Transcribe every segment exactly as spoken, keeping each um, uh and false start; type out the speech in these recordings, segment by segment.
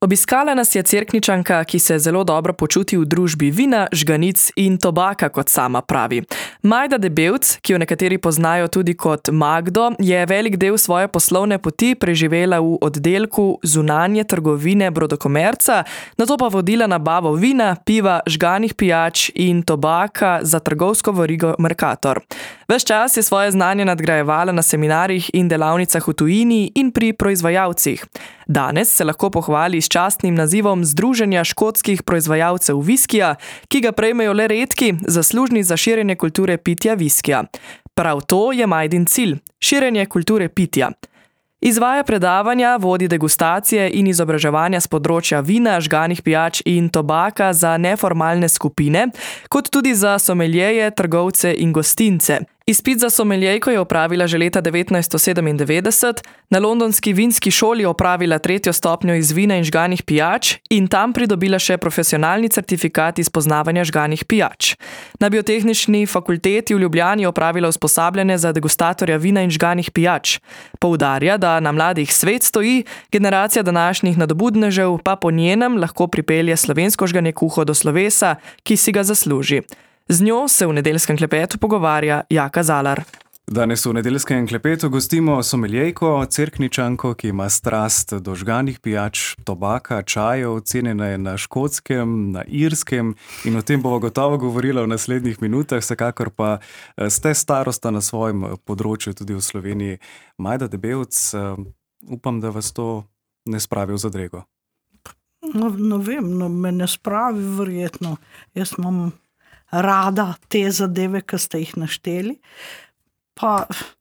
Obiskala nas je Cerkničanka, ki se zelo dobro počuti v družbi vina, žganic in tobaka, kot sama pravi. Majda Debevc, ki jo nekateri poznajo tudi kot Magdo, je velik del svoje poslovne poti preživela v oddelku zunanje trgovine Brodokomerca, nato pa vodila nabavo vina, piva, žganih pijač in tobaka za trgovsko verigo Mercator. Ves čas je svoje znanje nadgrajevala na seminarjih in delavnicah v tujini in pri proizvajalcih. Danes se lahko pohvali s častnim nazivom Združenja škotskih proizvajalcev viskija, ki ga prejmejo le redki, zaslužni za širjenje kulture pitja viskija. Prav to je Majdin cilj, širjenje kulture pitja. Izvaja predavanja, vodi degustacije in izobraževanja s področja vina, žganih pijač in tobaka za neformalne skupine, kot tudi za someljeje, trgovce in gostince. Izpit za someljejko je opravila že leta devetnajststo sedemindevetdeset, na londonski vinski šoli opravila tretjo stopnjo iz vina in žganih pijač in tam pridobila še profesionalni certifikat iz poznavanja žganih pijač. Na Biotehnični fakulteti v Ljubljani opravila usposabljanje za degustatorja vina in žganih pijač. Poudarja, da na mladih svet stoji, generacija današnjih nadobudnežev pa po njenem lahko pripelje slovensko žganje kuho do slovesa, ki si ga zasluži. Z njo se v nedeljskem klepetu pogovarja Jaka Zalar. Danes v nedeljskem klepetu gostimo someljejko, Cerkničanko, ki ima strast do žganih pijač, tobaka, čajev, cenjena je na Škotskem, na Irskem in o tem bomo gotovo govorila v naslednjih minutah, vsekakor pa ste starosta na svojem področju tudi v Sloveniji. Majda Debevc, upam, da vas to ne spravi v zadrego. No, no vem, no me ne spravi verjetno. Jaz imam rada te zadeve, ki ste jih našteli. Pa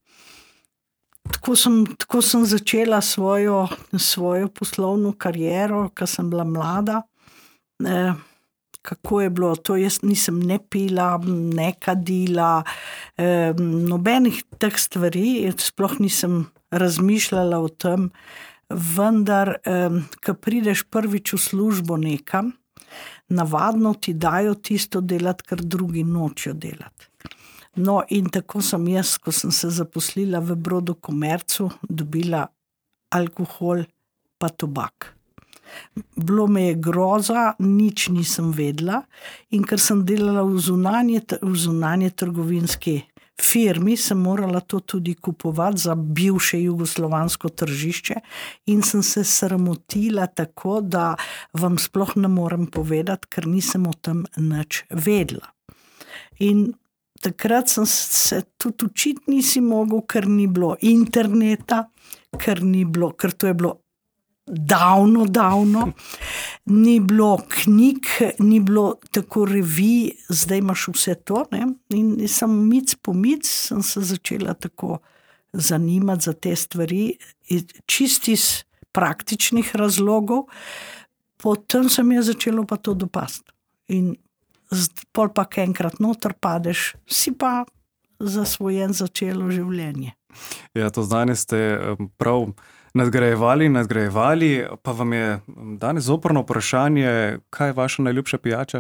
tako sem, tako sem začela svojo, svojo poslovno kariero, ko sem bila mlada. E, kako je bilo to? Jaz nisem ne pila, ne kadila, e, nobenih teh stvari, sploh nisem razmišljala o tem, vendar, e, ko prideš prvič v službo nekam, navadno ti dajo tisto delati, kar drugi nočejo delati. No, in tako sem jaz, ko sem se zaposlila v Brodokomercu, dobila alkohol pa tobak. Bilo me je groza, nič nisem vedela in ker sem delala v zunanje, v zunanje trgovinski firmi, sem morala to tudi kupovati za bivše jugoslovansko tržišče in sem se sramotila tako, da vam sploh ne morem povedati, ker nisem o tem nič vedela. In takrat sem se tudi učiti nisi mogel, ker ni bilo interneta, ker ni bilo, ker to je bilo davno, davno, ni bilo knjig, ni bilo tako revij, zdaj imaš vse to, ne? In sem mic po mic, sem se začela tako zanimati za te stvari, čisti iz praktičnih razlogov, potem sem je začela pa to dopasti. In pol pa enkrat noter padeš, si pa zasvojen začelo življenje. Ja, to znanje ste prav nadgrajevali, nadgrajevali, pa vam je danes zoprno vprašanje, kaj je vaša najljubša pijača?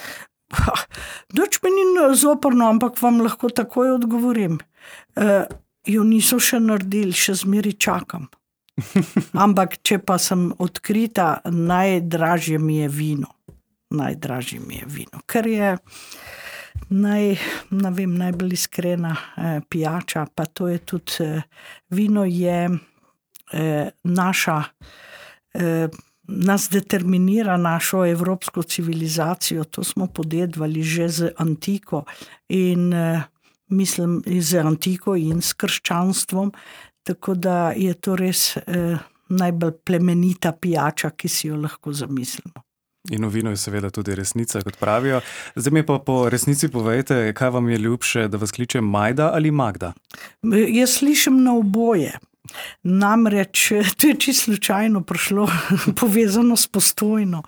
Nič mi ni zoprno, ampak vam lahko takoj odgovorim. E, jo niso še naredili, še zmeri čakam. Ampak če pa sem odkrita, najdražje mi je vino. Najdražje mi je vino, ker je naj, ne vem, najbolj iskrena eh, pijača, pa to je tudi, eh, vino je eh, naša, eh, nas determinira našo evropsko civilizacijo, to smo podedovali že z antiko in eh, mislim z antiko in s krščanstvom, tako da je to res eh, najbolj plemenita pijača, ki si jo lahko zamislimo. In v vinu je seveda tudi resnica, kot pravijo. Zdaj mi pa po resnici povejte, kaj vam je ljubše, da vas kliče Majda ali Magda? Jaz slišim na oboje. Namreč, to je čisto slučajno prišlo, povezano s Postojno.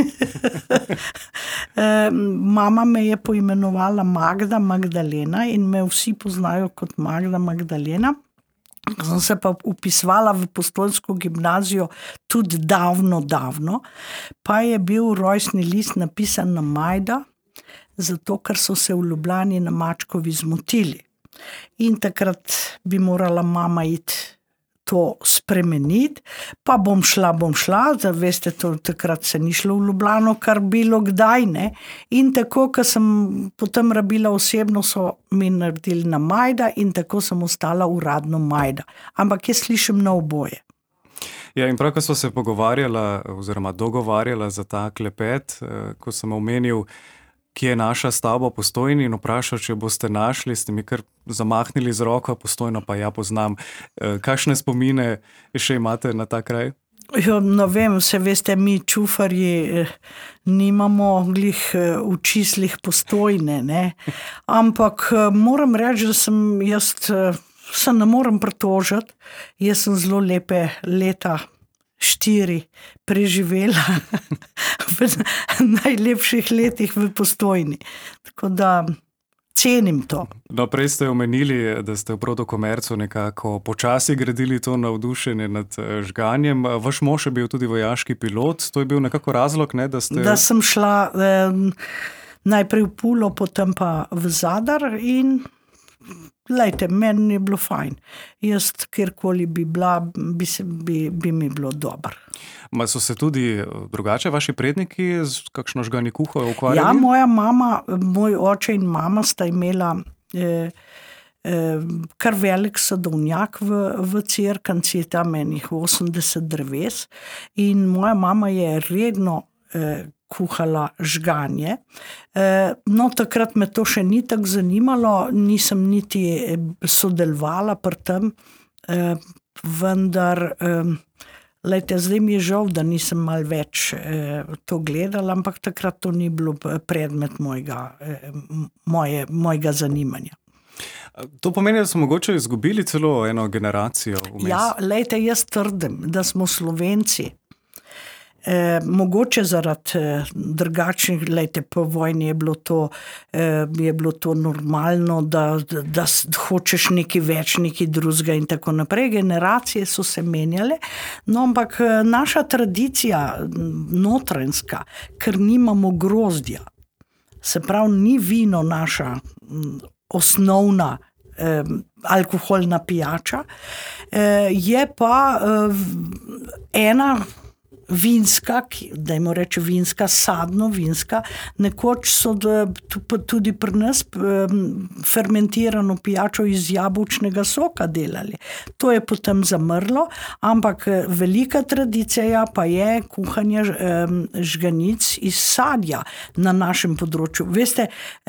Mama me je poimenovala Magda Magdalena in me vsi poznajo kot Magda Magdalena. Sem se pa upisovala v postojnsko gimnazijo tudi davno, davno, pa je bil rojstni list napisan na Majda, zato ker so se v Ljubljani na Mačkovi zmotili. In takrat bi morala mama iti to spremeniti, pa bom šla, bom šla, da veste, to, takrat se ni šlo v Ljubljano, kar bilo kdaj, ne, in tako, ko sem potem rabila osebno, so mi naredili na Majda in tako sem ostala uradno Majda, ampak jaz slišim na oboje. Ja, in prav, ko smo se pogovarjala oziroma dogovarjala za ta klepet, ko sem omenil, kje je naša stavba Postojni in vprašal, če boste našli, ste mi kar zamahnili z roko, Postojno pa ja poznam. Kakšne spomine še imate na ta kraj? Jo, no vem, se veste, mi čufarji nimamo glih v čislih Postojne, ne? Ampak moram reči, da sem jaz se ne morem pritožiti, jaz sem zelo lepe leta štiri preživela v najlepših letih v Postojni. Tako da cenim to. No, prej ste omenili, da ste v Protokomercu nekako počasi gradili to navdušenje nad žganjem. Vaš mož je bil tudi vojaški pilot, to je bil nekako razlog, ne, da ste... Da sem šla eh, najprej v Pulo, potem pa v Zadar in lejte, meni je bilo fajn. Jaz, kjerkoli bi bila, bi, se, bi, bi mi bilo dobro. Ma so se tudi drugače vaši predniki z kakšno žganje kuho ukvarjali? Ja, moja mama, moj oče in mama sta imela eh, eh, kar velik sadovnjak v, v Cerknici, tam enih osemdeset dreves in moja mama je redno eh, kuhala žganje. No, takrat me to še ni tako zanimalo, nisem niti sodelovala pri tem, vendar, lejte, zdaj mi je žal, da nisem malo več to gledala, ampak takrat to ni bilo predmet mojega, moje, mojega zanimanja. To pomeni, da smo mogoče izgubili celo eno generacijo vmes? Ja, lejte, jaz trdim, da smo Slovenci, Eh, mogoče zaradi eh, drugačnih, lejte, po vojni je bilo to, eh, je bilo to normalno, da, da, da hočeš nekaj več, nekaj drugega in tako naprej. Generacije so se menjale, no, ampak naša tradicija notranjska, ker nimamo grozdja, se pravi, ni vino naša m, osnovna eh, alkoholna pijača, eh, je pa eh, ena vinska, dajmo reči vinska, sadno vinska, nekoč so tudi pri nas fermentirano pijačo iz jabolčnega soka delali. To je potem zamrlo, ampak velika tradicija pa je kuhanje žganic iz sadja na našem področju. Veste,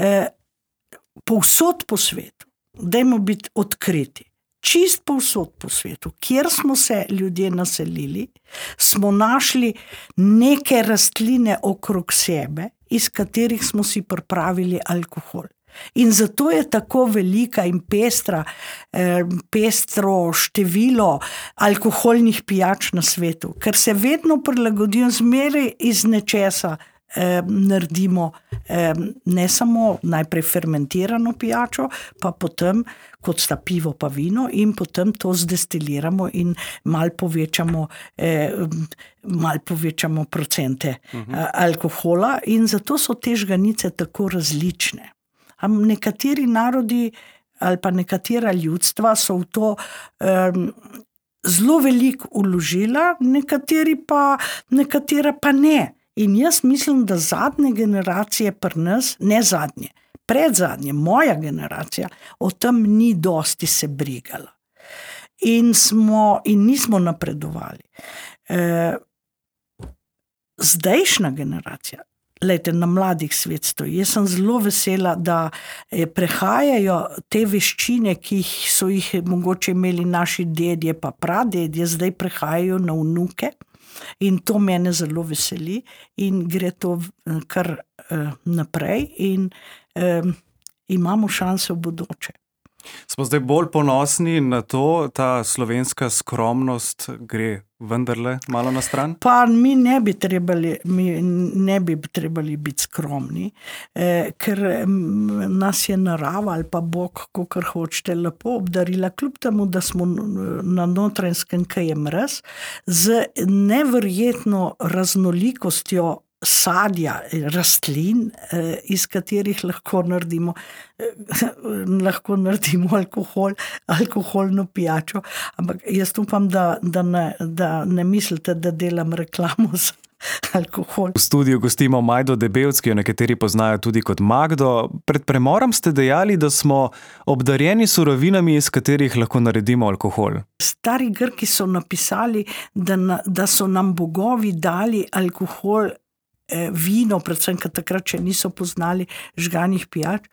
povsod po svetu, dajmo biti odkriti, čist povsod po svetu, kjer smo se ljudje naselili, smo našli neke rastline okrog sebe, iz katerih smo si pripravili alkohol. In zato je tako velika in pestra, eh, pestro število alkoholnih pijač na svetu, ker se vedno prilagodijo zmeraj iz nečesa, Eh, naredimo eh, ne samo najprej fermentirano pijačo, pa potem, kot sta pivo pa vino, in potem to zdestiliramo in mal povečamo, eh, mal povečamo procente uh-huh. alkohola in zato so te žganice tako različne. Am nekateri narodi ali pa nekatera ljudstva so v to eh, zelo veliko vložila, nekateri pa, nekatera pa ne. In jaz mislim, da zadnje generacije pri nas, ne zadnje, predzadnje, moja generacija, o tem ni dosti se brigala. In, smo, in nismo napredovali. E, zdajšnja generacija, lejte, na mladih svet stoji. Jaz sem zelo vesela, da prehajajo te veščine, ki so jih mogoče imeli naši dedje pa pradedje, zdaj prehajajo na vnuke. In to mene zelo veseli in gre to kar uh, naprej in uh, imamo šanse v bodoče. Smo zdaj bolj ponosni na to, ta slovenska skromnost gre vendarle malo na stran? Pa mi ne bi trebali, mi ne bi trebali biti skromni, eh, ker nas je narava ali pa Bog, kakor hočete, lepo obdarila, kljub temu, da smo na Notranjskem, kaj je mraz, z neverjetno raznolikostjo sadja, rastlin, iz katerih lahko naredimo, lahko naredimo alkohol, alkoholno pijačo, ampak jaz upam, da, da, ne, da ne mislite, da delam reklamo za alkohol. V studiu gostimo Majdo Debevc, ki jo nekateri poznajo tudi kot Magdo. Pred premorom ste dejali, da smo obdarjeni surovinami, iz katerih lahko naredimo alkohol. Stari Grki so napisali, da, na, da so nam bogovi dali alkohol, eh, vino, predvsem, ker takrat še niso poznali žganih pijač,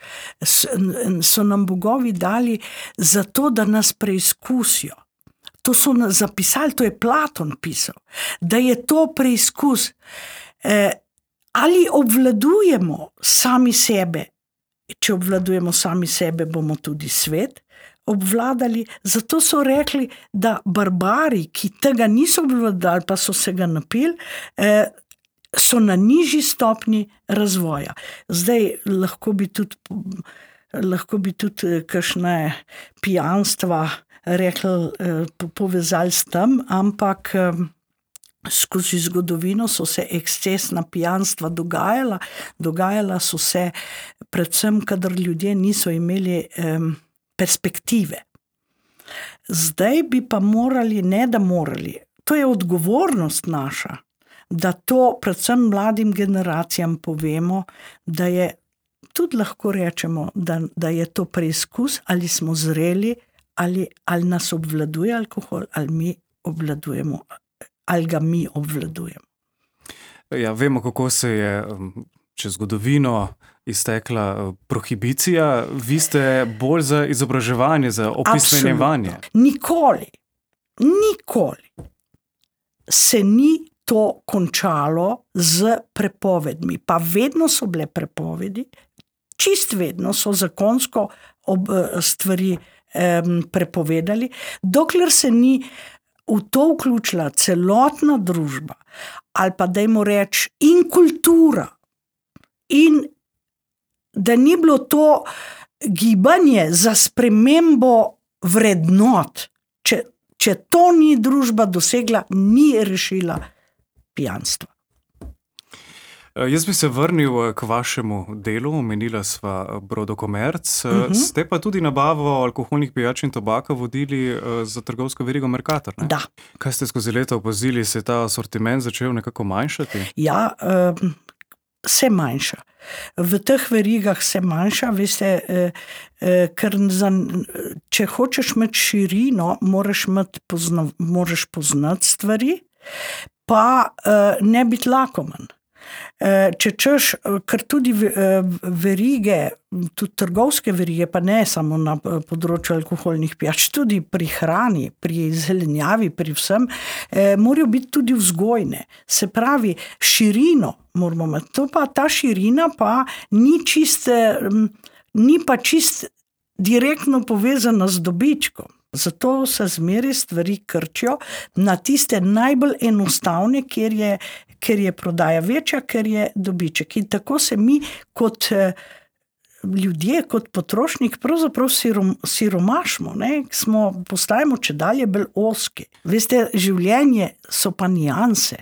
so nam bogovi dali zato, da nas preizkusijo. To so zapisali, to je Platon pisal, da je to preizkus. Eh, ali obvladujemo sami sebe, če obvladujemo sami sebe, bomo tudi svet obvladali. Zato so rekli, da barbari, ki tega niso obvladali, pa so se ga napili, eh, so na nižji stopni razvoja. Zdaj lahko bi tudi, lahko bi tudi kakšne pijanstva rekli, povezali s tem, ampak skozi zgodovino so se ekscesna pijanstva dogajala, dogajala so se predvsem, kadar ljudje niso imeli um, perspektive. Zdaj bi pa morali, ne da morali, to je odgovornost naša, da to predvsem mladim generacijam povemo, da je, tudi lahko rečemo, da, da je to preizkus, ali smo zreli, Ali, ali nas obvladuje alkohol, ali mi obvladujemo, ali ga mi obvladujemo. Ja, vemo, kako se je čez zgodovino iztekla prohibicija. Vi ste bolj za izobraževanje, za opismenjevanje. Nikoli, nikoli se ni to končalo z prepovedmi. Pa vedno so bile prepovedi, čist vedno so zakonsko ob, stvari prepovedali, dokler se ni v to vključila celotna družba, ali pa dajmo reči in kultura, in da ni bilo to gibanje za spremembo vrednot. Če, če to ni družba dosegla, ni rešila pijanstva. Jaz bi se vrnil k vašemu delu, omenila sva Brodokomerc. Uh-huh. Ste pa tudi nabavo alkoholnih pijač in tobaka vodili za trgovsko verigo Mercator, ne? Da. Kaj ste skozi leta opazili, se je ta asortiment začel nekako manjšati? Ja, um, se manjša. V teh verigah se manjša, veste, eh, eh, ker za, če hočeš imeti širino, moraš, imeti pozna, moraš poznati stvari, pa eh, ne biti lakomen. Če češ, ker tudi verige, tudi trgovske verige, pa ne samo na področju alkoholnih pijač, tudi pri hrani, pri zelenjavi, pri vsem, morajo biti tudi vzgojne. Se pravi, širino moramo imeti. To pa ta širina pa ni čist, ni pa čist direktno povezana z dobičkom. Zato se zmeraj stvari krčijo na tiste najbolj enostavne, kjer je, kjer je prodaja večja, ker je dobiček. In tako se mi kot ljudje, kot potrošnik pravzaprav sirom, siromašmo, ne? Smo, postajamo čedalje bolj ozki. Veste, življenje so pa nijanse.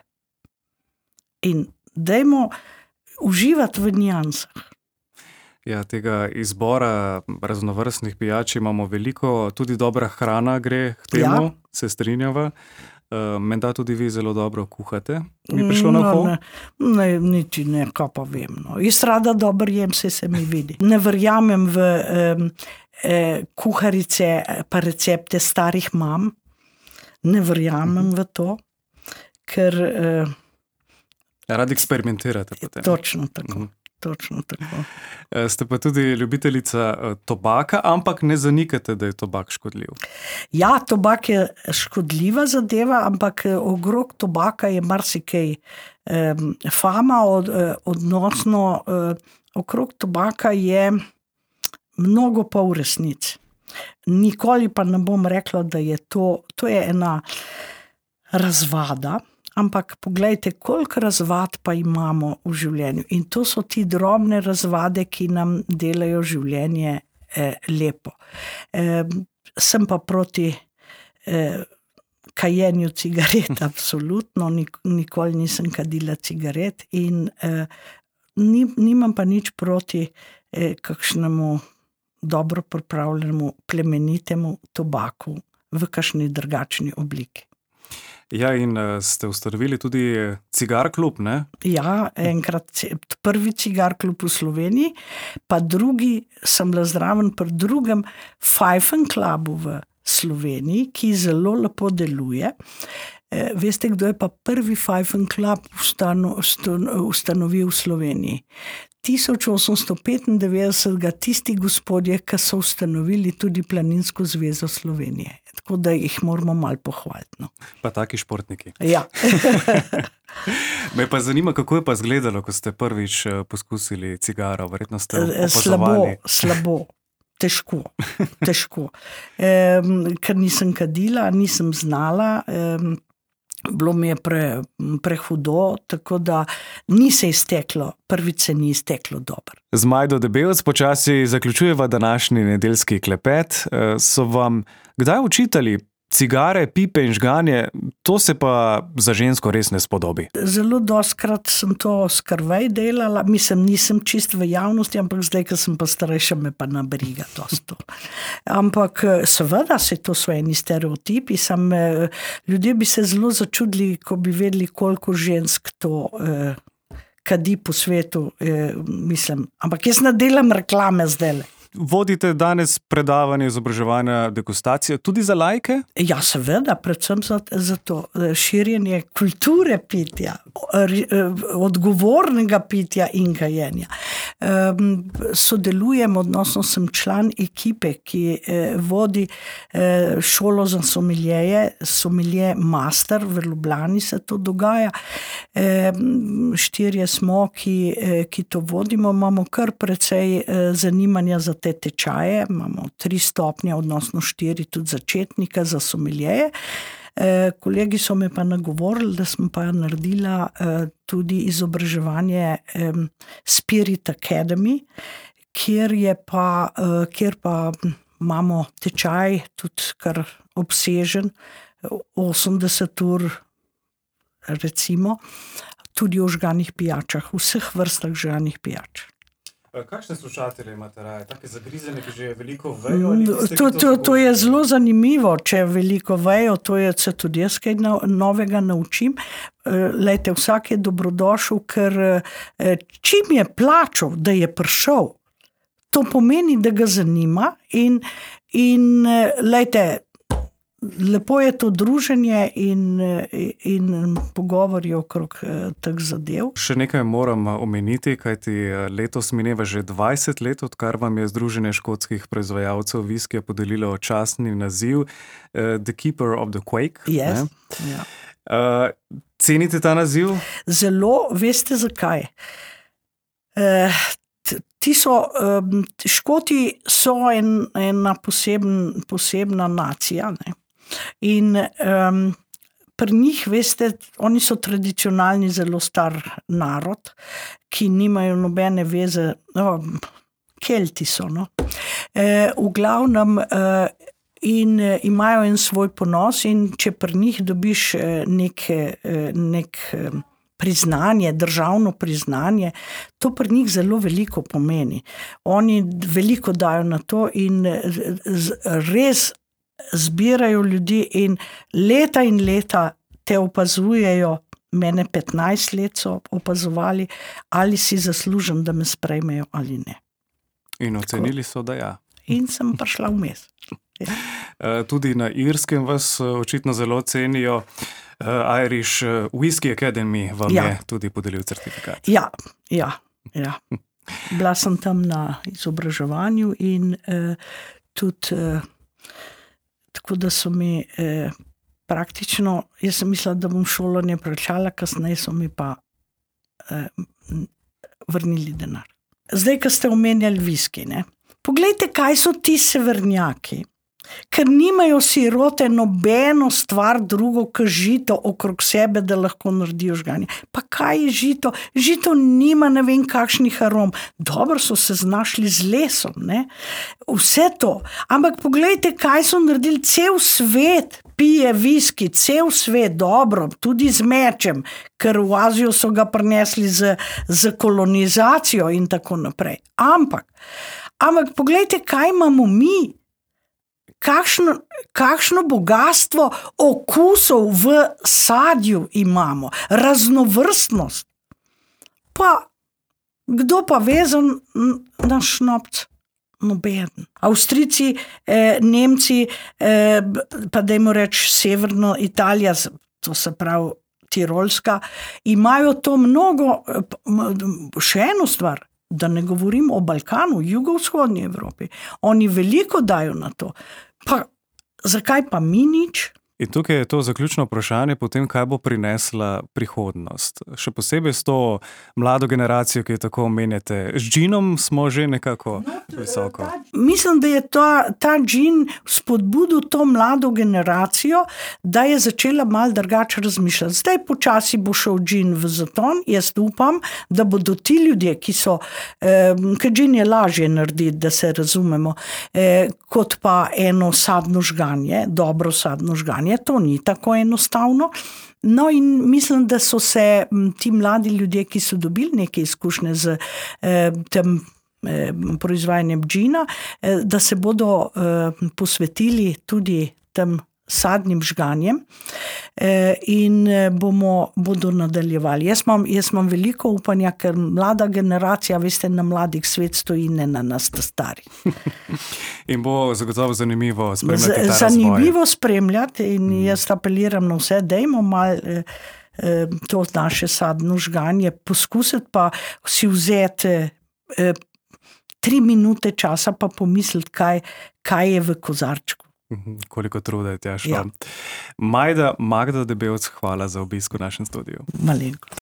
In dajmo uživati v nijansah. Ja, tega izbora raznovrstnih pijač imamo veliko, tudi dobra hrana gre k temu, ja. Se strinjava. Uh, menda tudi vi zelo dobro kuhate. Ni prišlo na uho? No, ne, ne, niti ne, kaj pa vem. No. Jaz rada dobro jem, se se mi vidi. Ne verjamem v um, eh, kuharice pa recepte starih mam. Ne verjamem uh-huh. v to, ker... Uh, Radi eksperimentirate potem. Točno tako. Uh-huh. Točno tako. Ste pa tudi ljubiteljica tobaka, ampak ne zanikate, da je tobak škodljiv. Ja, tobak je škodljiva zadeva, ampak ogrok tobaka je marsikaj. Fama od, odnosno okrog tobaka je mnogo pol resnic. Nikoli pa ne bom rekla, da je to, to je ena razvada. Ampak poglejte, koliko razvad pa imamo v življenju. In to so ti drobne razvade, ki nam delajo življenje eh, lepo. Eh, sem pa proti eh, kajenju cigaret, absolutno, nik, nikoli nisem kadila cigaret in eh, nimam pa nič proti eh, kakšnemu dobro pripravljenemu plemenitemu tobaku v kakšni drugačni obliki. Ja, in uh, ste ustanovili tudi cigar klub, ne? Ja, enkrat prvi cigar klub v Sloveniji, pa drugi, sem bila zraven pri drugem Pfeifen klubu v Sloveniji, ki zelo lepo deluje. E, veste, kdo je pa prvi Pfeifen klub ustano, ustanovil v Sloveniji? tisoč osemsto petindevetdeset tisti gospodje, ki so ustanovili tudi Planinsko zvezo Slovenije. Tako da jih moramo malo pohvaliti. No. Pa taki športniki. Ja. Me pa zanima, kako je pa izgledalo, ko ste prvič poskusili cigaro. Verjetno ste opazovali. Slabo, slabo. Težko, težko. E, ker nisem kadila, nisem znala, e, bilo mi je pre, prehudo, tako da ni se izteklo, prvič se ni izteklo dobro. Z Majdo Debevc počasi zaključujeva današnji nedeljski klepet. So vam kdaj učitali cigare, pipe in žganje? To se pa za žensko res ne spodobi. Zelo dostkrat sem to skrvaj delala, mislim, nisem čist v javnosti, ampak zdaj, ko sem pa starejša, me pa nabriga to. Ampak seveda se to so eni stereotipi, sam, ljudje bi se zelo začudili, ko bi vedeli, koliko žensk to eh, kadi po svetu, eh, mislim, ampak jaz ne delam reklame zdaj. Vodite danes predavanje izobraževanja degustacije tudi za laike? Ja, seveda, predvsem za, za to širjenje kulture pitja, odgovornega pitja in kajenja. Um, sodelujem, odnosno sem član ekipe, ki eh, vodi eh, šolo za someljeje, somelje master, v Ljubljani se to dogaja. Eh, štirje smo, ki, eh, ki to vodimo, imamo kar precej eh, zanimanja za te tečaje, imamo tri stopnje, odnosno štiri tudi začetnika za someljeje. E, kolegi so me pa nagovorili, da sem pa naredila e, tudi izobraževanje e, Spirit Academy, kjer je pa, e, kjer pa imamo tečaj tudi kar obsežen, osemdeset ur recimo, tudi o žganih pijačah, vseh vrstah žganih pijač. Kakšne slušatelje imate raje? Take zagrizene, ki že veliko vejo? To, to, to, to je zelo zanimivo, če veliko vejo, to je, se tudi jaz kaj novega naučim. Lejte, vsak je dobrodošel, ker čim je plačal, da je prišel, to pomeni, da ga zanima in, in lejte, lepo je to druženje in, in pogovori okrog teh zadev. Še nekaj moram omeniti, kajti letos mineva že dvajset let, odkar vam je Združenje škotskih proizvajalcev viskija podelilo častni naziv uh, The Keeper of the Quake. Yes. Ja. Uh, cenite ta naziv? Zelo, veste zakaj? Uh, Ti so, um, Škoti so en, ena poseben, posebna nacija, ne? In um, pri njih, veste, oni so tradicionalni, zelo star narod, ki nimajo nobene veze, no, Kelti so, no. E, v glavnem e, in e, imajo en svoj ponos in če pri njih dobiš e, nek, e, nek e, priznanje, državno priznanje, to pri njih zelo veliko pomeni. Oni veliko dajo na to in z, res zbirajo ljudi in leta in leta te opazujejo, mene petnajst let so opazovali, ali si zaslužim, da me sprejmejo ali ne. In ocenili so, da ja. In sem prišla vmes. Ja. Tudi na Irskem vas očitno zelo cenijo. Irish Whisky Academy vam ja. je tudi podelil certifikat. Ja, ja, ja. Bila sem tam na izobraževanju in eh, tudi eh, tako, da so mi eh, praktično, jaz sem mislila, da bom šolanje plačala, kasneje so mi pa eh, vrnili denar. Zdaj, ko ste omenjali viski, ne? Poglejte, kaj so ti severnjaki, ker nimajo sirote nobeno stvar drugo, kot žito okrog sebe, da lahko naredijo žganje. Pa kaj je žito? Žito nima ne vem kakšnih arom. Dobro so se znašli z lesom, ne? Vse to. Ampak poglejte, kaj so naredili cel svet. pije viski, cel svet dobro, tudi z mečem, ker v Azijo so ga prinesli z, z kolonizacijo in tako naprej. Ampak, ampak poglejte, kaj imamo mi. Kakšno, kakšno bogatstvo okusov v sadju imamo, raznovrstnost. Pa kdo pa vezan na šnopc? Noben. Avstrijci, eh, Nemci, eh, pa dajmo reči severno Italija, to se pravi Tirolska, imajo to mnogo, še eno stvar, da ne govorim o Balkanu, jugovzhodni Evropi. Oni veliko dajo na to. Pa zakaj pa mi nič? In tukaj je to zaključno vprašanje, potem kaj bo prinesla prihodnost. Še posebej s to mlado generacijo, ki jo tako omenjate. Z džinom smo že nekako no, visoko. Ta, mislim, da je ta, ta džin spodbudil to mlado generacijo, da je začela malo drugače razmišljati. Zdaj počasi bo šel džin v zaton. Jaz upam, da bodo ti ljudje, ki so, eh, ker džin je lažje narediti, da se razumemo, eh, kot pa eno sadno žganje, dobro sadno žganje. To ni tako enostavno. No in mislim, da so se ti mladi ljudje, ki so dobili neke izkušnje z eh, tem eh, proizvajanjem džina, eh, da se bodo eh, posvetili tudi tem sadnim žganjem eh, in bomo, bodo nadaljevali. Jaz imam, jaz imam veliko upanja, ker mlada generacija, veste, na mladih svet stoji, ne na nas stari. In bo zagotovo zanimivo spremljati ta razvoj. Zanimivo spremljati in jaz apeliram na vse, dajmo malo eh, eh, to naše sadno žganje poskusiti, pa si vzeti eh, tri minute časa pa pomisliti, kaj, kaj je v kozarčku. Koliko truda je tja šlo. Ja. Majda, Magda Debevc, hvala za obisk v našem studiu. Malenko.